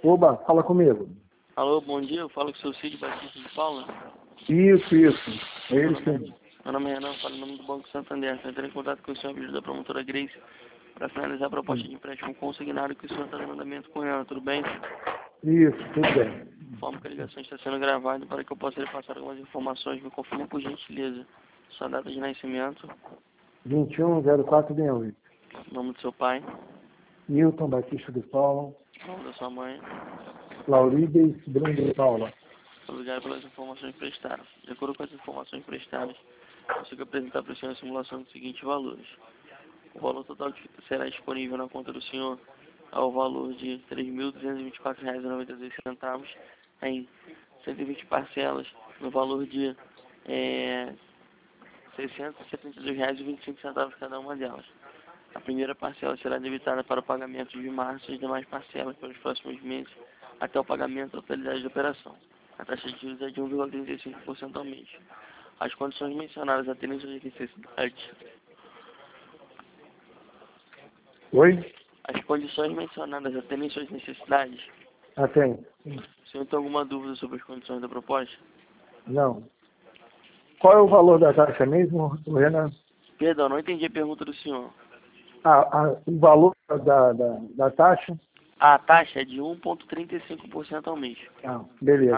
Oba, fala comigo. Alô, bom dia, eu falo com o seu Cid Batista de Paula. Isso. É ele sim. Meu nome é Renan, falo em nome do Banco Santander. Eu entrei em contato com o senhor, pedido da promotora Grace, para finalizar a proposta de empréstimo consignado que o senhor está dando andamento com ela, tudo bem? Isso, tudo bem. Informo que a ligação está sendo gravada para que eu possa lhe passar algumas informações. Me confirma por gentileza sua data de nascimento, 210468. nome do seu pai, Newton Batista de Paula, nome da sua mãe. Laurides Bruno de Paula. Obrigado pelas informações prestadas. De acordo com as informações prestadas, consigo apresentar para o senhor a simulação dos seguintes valores. O valor total que será disponível na conta do senhor é o valor de R$ 3.224,92 em 120 parcelas, no valor de R$ 672,25 cada uma delas. A primeira parcela será debitada para o pagamento de março e as demais parcelas pelos próximos meses até o pagamento da totalidade da operação. A taxa de juros é de 1,35% ao mês. As condições mencionadas atendem suas necessidades. Oi? As condições mencionadas atendem suas necessidades. Atende. O senhor tem alguma dúvida sobre as condições da proposta? Não. Qual é o valor da taxa mesmo, Renan? Perdão, não entendi a pergunta do senhor. O valor da taxa? A taxa é de 1,35% ao mês. Beleza.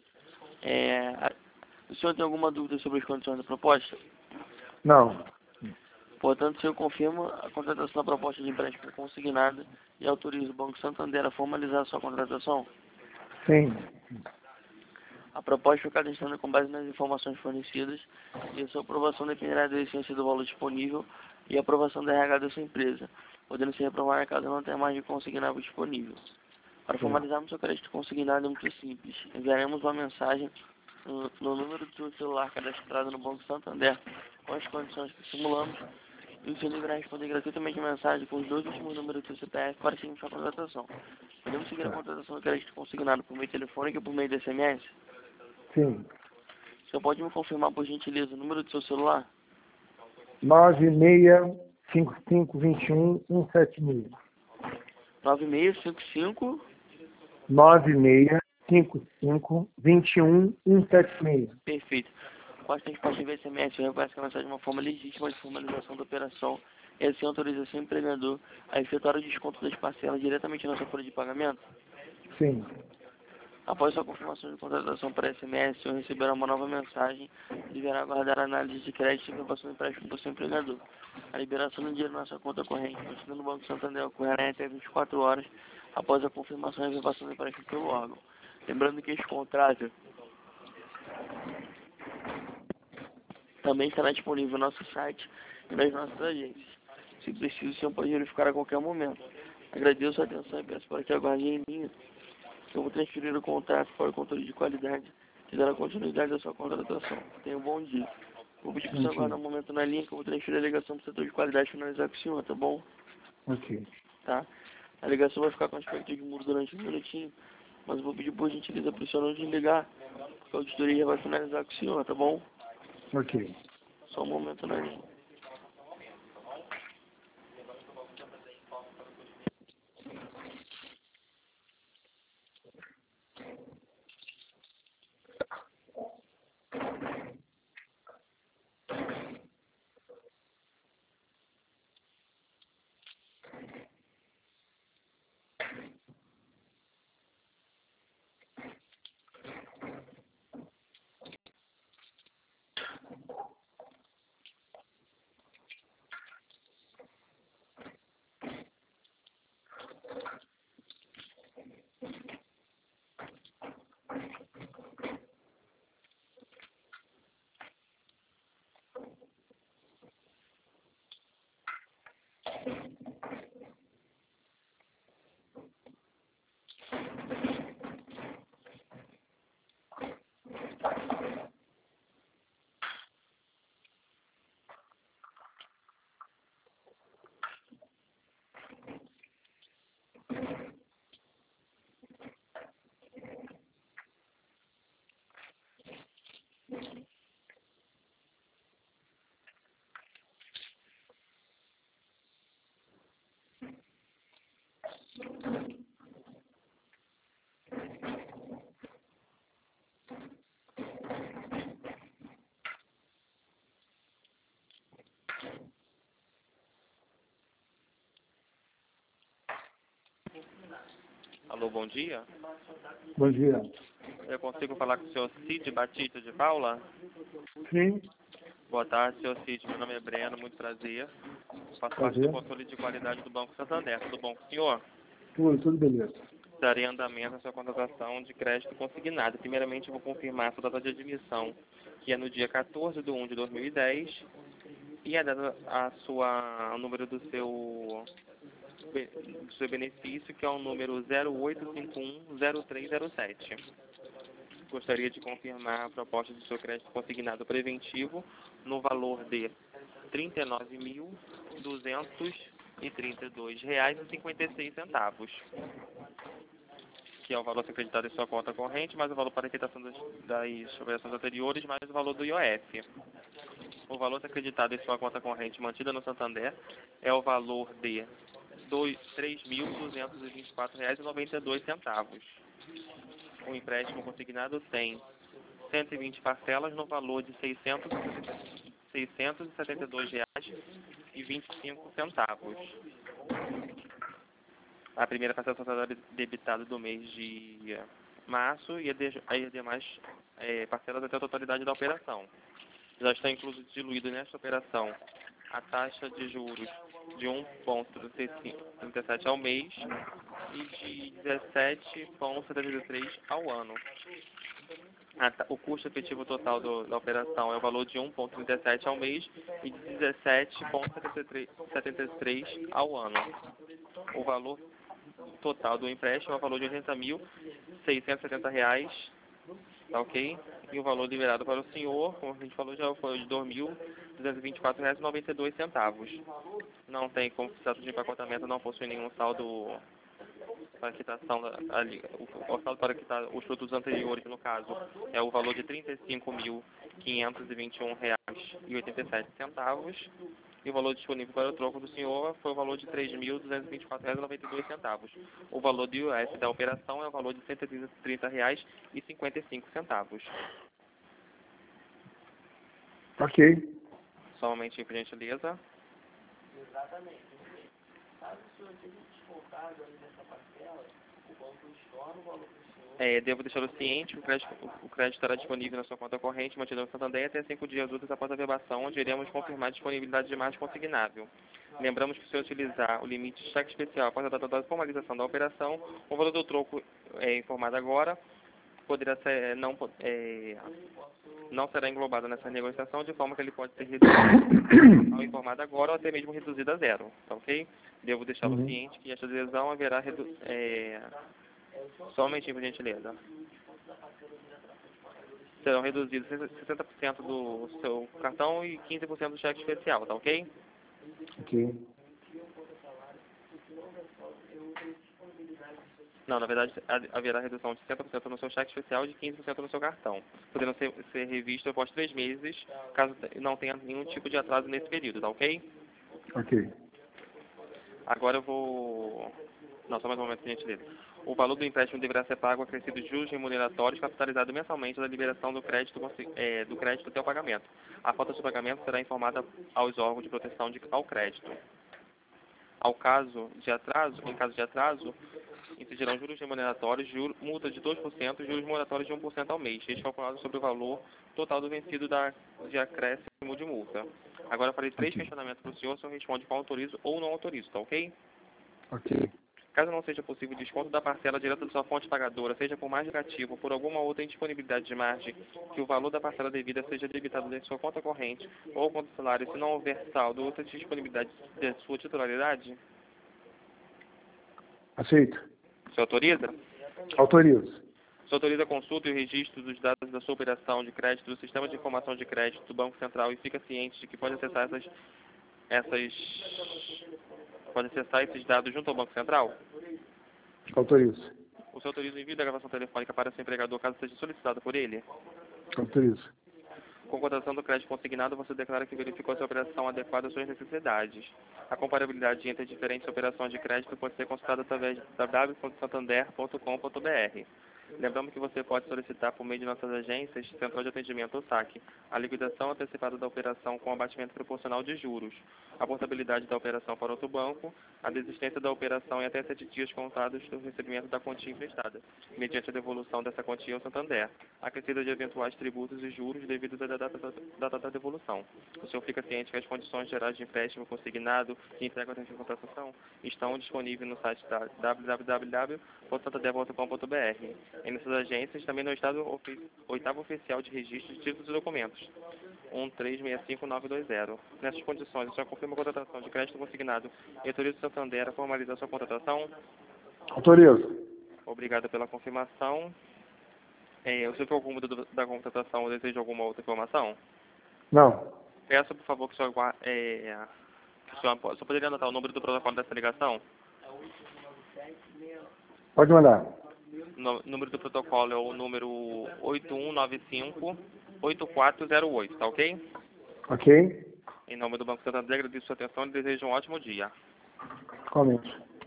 O senhor tem alguma dúvida sobre as condições da proposta? Não. Portanto, o senhor confirma a contratação da proposta de empréstimo consignada e autoriza o Banco Santander a formalizar a sua contratação? Sim. A proposta foi cadastrada com base nas informações fornecidas e a sua aprovação dependerá da essência do valor disponível e a aprovação da RH da sua empresa, podendo ser reprovada caso não tenha mais de consignável disponível. Para formalizarmos seu crédito consignado é muito simples. Enviaremos uma mensagem no número do seu celular cadastrado no Banco Santander com as condições que simulamos e o senhor deverá responder gratuitamente a mensagem com os dois últimos números do seu CPF para seguir sua contratação. Podemos seguir a contratação do crédito consignado por meio telefônico e por meio de SMS? Sim. O senhor pode me confirmar, por gentileza, o número do seu celular? 965521 9655. 965521 Perfeito. Após a resposta via SMS, eu reconheço que a mensagem é uma forma legítima de formalização da operação e assim autoriza o empregador a efetuar o desconto das parcelas diretamente na sua folha de pagamento? Sim. Após sua confirmação de contratação para SMS, o senhor receberá uma nova mensagem e deverá aguardar a análise de crédito e aprovação do empréstimo do seu empregador. A liberação do dinheiro na sua conta corrente, continuando no Banco Santander, ocorrerá em até 24 horas após a confirmação e aprovação do empréstimo pelo órgão. Lembrando que este contrato também estará disponível no nosso site e nas nossas agências. Se preciso, o senhor pode verificar a qualquer momento. Agradeço a atenção e peço para que aguarde em linha. Eu vou transferir o contrato para o controle de qualidade que dará continuidade à sua contratação. Tenha um bom dia. Vou pedir para o senhor aguardar um momento na linha que eu vou transferir a ligação para o setor de qualidade finalizar com o senhor, tá bom? Ok. Tá? A ligação vai ficar com aspecto de muro durante um minutinho, mas eu vou pedir por gentileza para o senhor não desligar, porque a auditoria já vai finalizar com o senhor, tá bom? Ok. Só um momento na linha. Alô, bom dia. Bom dia. Eu consigo falar com o senhor Cid Batista de Paula? Sim, Boa tarde, senhor Cid. Meu nome é Breno, muito prazer. Faço parte prazer. do controle de qualidade do Banco Santander. Tudo bom com o senhor? Tudo beleza. Darei andamento à sua contratação de crédito consignado. Primeiramente, eu vou confirmar a sua data de admissão, que é no dia 14 de 1 de 2010, e a data, o número do seu benefício, que é o número 08510307. Gostaria de confirmar a proposta do seu crédito consignado preventivo no valor de R$ 39.232,56, que é o valor acreditado em sua conta corrente, mais o valor para a quitação das operações anteriores, mais o valor do IOF. O valor acreditado em sua conta corrente mantida no Santander é o valor de R$ 3.224,92. O empréstimo consignado tem 120 parcelas no valor de R$ 672,25. A primeira parcela será debitada do mês de março e as demais parcelas até a totalidade da operação. Já está diluído nesta operação a taxa de juros de 1,37 ao mês e de 17,73 ao ano. O custo efetivo total da operação é o valor de 1,37 ao mês e de 17,73 ao ano. O valor total do empréstimo é o valor de R$ 80.670, tá ok? E o valor liberado para o senhor, como a gente falou, já foi de R$ 2.224,92. Não tem, como status de empacotamento, não possui nenhum saldo para quitação, o saldo para quitar os produtos anteriores, no caso, é o valor de R$ 35.521,87. E o valor disponível para o troco do senhor foi o valor de R$ 3.224,92. O valor do IOF da operação é o valor de R$ 130,55. Ok. Só um momentinho, por gentileza. Exatamente. Caso o senhor esteja descontado ali nessa parcela, o banco estorna o valor para o senhor. Devo deixá-lo ciente que o crédito estará disponível na sua conta corrente, mantida no Santander, até 5 dias úteis após a verbação, onde iremos confirmar a disponibilidade de margem consignável. Lembramos que, se utilizar o limite de cheque especial após a data da formalização da operação, o valor do troco informado agora poderá ser, não será englobado nessa negociação, de forma que ele pode ser reduzido ao informado agora ou até mesmo reduzido a zero, tá ok? Devo deixá-lo ciente que esta adesão haverá somente, por gentileza. Serão reduzidos 60% do seu cartão e 15% do cheque especial, tá ok? Ok. Não, na verdade, haverá redução de 60% no seu cheque especial e de 15% no seu cartão, podendo ser revisto após 3 meses, caso não tenha nenhum tipo de atraso nesse período, tá ok? Ok. Agora eu vou... Não, só mais um momento, por gentileza. O valor do empréstimo deverá ser pago acrescido de juros remuneratórios, capitalizado mensalmente da liberação do crédito até o pagamento. A falta de pagamento será informada aos órgãos de proteção ao crédito. Em caso de atraso, incidirão juros remuneratórios, multa de 2% e juros moratórios de 1% ao mês, calculados sobre o valor total do vencido de acréscimo de multa. Agora eu farei 3 questionamentos para o senhor responde com autorizo ou não autorizo, tá ok? Ok. Caso não seja possível o desconto da parcela direta da sua fonte pagadora, seja por mais negativo ou por alguma outra indisponibilidade de margem, que o valor da parcela devida seja debitado da sua conta corrente ou conta salário, se não houver saldo ou outra disponibilidade de sua titularidade, Aceito. você autoriza? Autorizo. Você autoriza a consulta e o registro dos dados da sua operação de crédito do Sistema de Informação de Crédito do Banco Central e fica ciente de que pode acessar esses dados junto ao Banco Central? Autorizo. O senhor autoriza o envio da gravação telefônica para seu empregador caso seja solicitado por ele? Autorizo. Com a contratação do crédito consignado, você declara que verificou se a operação adequada às suas necessidades. A comparabilidade entre diferentes operações de crédito pode ser consultada através de www.santander.com.br. Lembrando que você pode solicitar por meio de nossas agências, Central de Atendimento ou SAC, a liquidação antecipada da operação com abatimento proporcional de juros, a portabilidade da operação para outro banco, a desistência da operação em até 7 dias contados do recebimento da quantia emprestada, mediante a devolução dessa quantia ao Santander, acrescida de eventuais tributos e juros devidos à data da devolução. O senhor fica ciente que as condições gerais de empréstimo consignado e entrega de contratação estão disponíveis no site www.santanderbolsa.com.br. Em nossas agências, também no estado oitavo oficial de registro de títulos e documentos, 1365920. Nessas condições, o senhor confirma a contratação de crédito consignado e autoriza o Santander a formalizar sua contratação? Autorizo. Obrigado pela confirmação. O senhor ficou algum dúvida da contratação ou deseja alguma outra informação? Não. Peço, por favor, que o senhor, só poderia anotar o número do protocolo dessa ligação? Pode mandar. O número do protocolo é o número 8195-8408, tá ok? Ok? Em nome do Banco Santander, agradeço a sua atenção e desejo um ótimo dia. Comente.